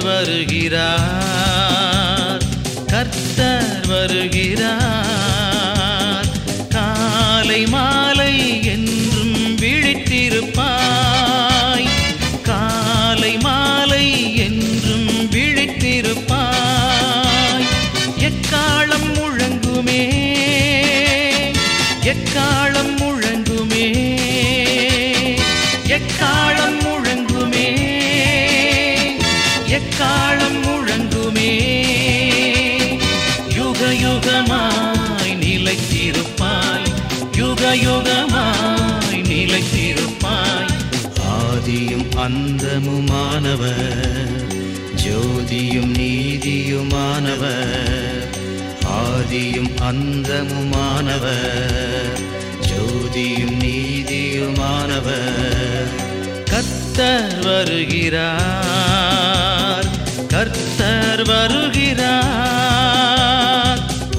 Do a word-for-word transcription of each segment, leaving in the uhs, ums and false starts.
வருகிறார், கர்த்தர் வருகிறார். காலை மாலை என்றும் விழித்திருப்பாய், காலை மாலை என்றும் விழித்திருப்பாய். எக்காலம் முழங்குமே, எக்காலம் முழங்குமே, எக்காலம் முழங்குமே, எக்காலம் முழங்குமே. யுக யுகமாய் நிலைத்திருப்பாய், யுக யுகமாய் நிலைத்திருப்பாய். ஆதியும் அந்தமுமானவர், ஜோதியும் நீதியுமானவர். ஆதியும் அந்தமுமானவர், ஜோதியும் நீதியுமானவர். கர்த்தர் வருகிறார், கர்த்தர் வருகிறார்.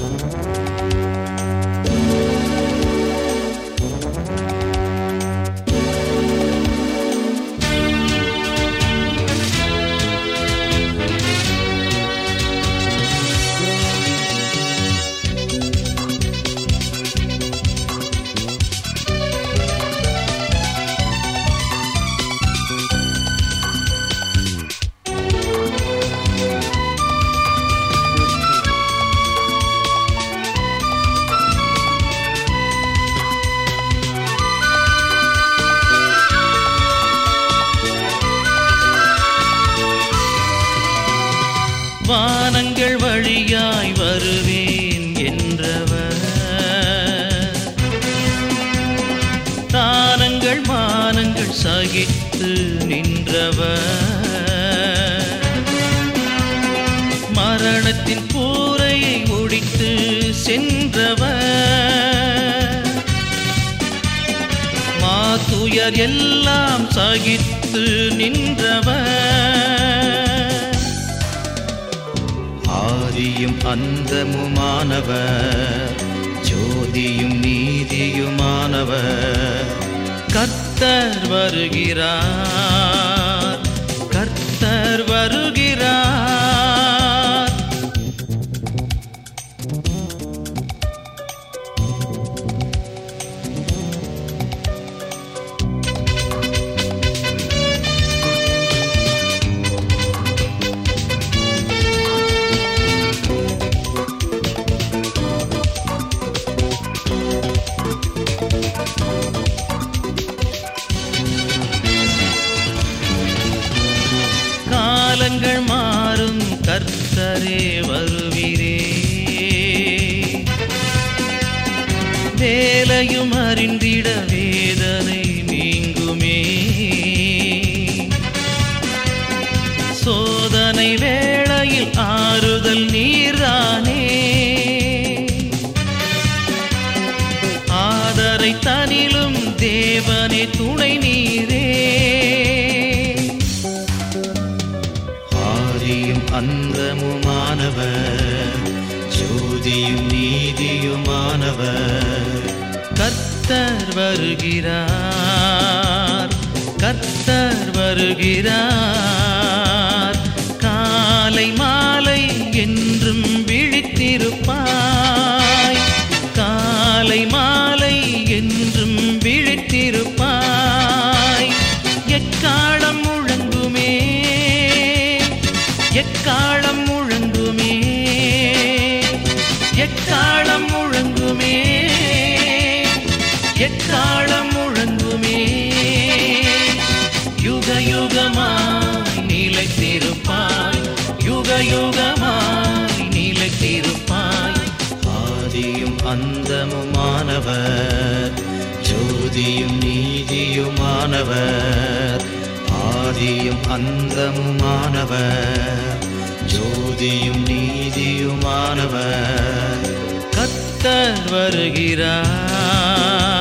வானங்கள் வழியாய் வருவேன் என்றவர், தானங்கள் மானங்கள் சகித்து நின்றவர். மரணத்தின் கூரையை ஒடித்து சென்றவர். மாதுயர் எல்லாம் சகித்து நின்றவர். ஆதியும் அந்தமுமானவர், ஜோதியும் நீதியுமானவர். கர்த்தர் வருகிறார், கர்த்தர் வருகிறார். காலங்கள் மாறும், கர்த்தரே வருவீரே. வேலையும் அறிந்திட வேதனை நீங்குமே. சோதனை வேளையில் ஆறுதல் நீர்தானே. ஆதரை தனிலும் தேவனே துணை நீரே. அந்தமுமானவர், ஜோதியும் நீதியுமானவர். கர்த்தர் வருகிறார், கர்த்தர் வருகிறார். காலை மாலை என்றும் விழித்திருப்பாய், காலை மாலை என்றும் விழித்திருப்பாய். எக்காலம் முழங்குமே, எக்காலம் முழங்குமே, எக்காலம் முழங்குமே, எக்காலம் முழங்குமே. யுக யுகமாய் நிலைத்திருப்பாய், யுக யுகமாய் நிலைத்திருப்பாய். ஆதியும் அந்தமுமானவர், ஜோதியும் நீதியுமானவர். ஆதியும் அந்தமுமானவர், ஜோதியும் நீதியுமானவர். கர்த்தர் வருகிறார்,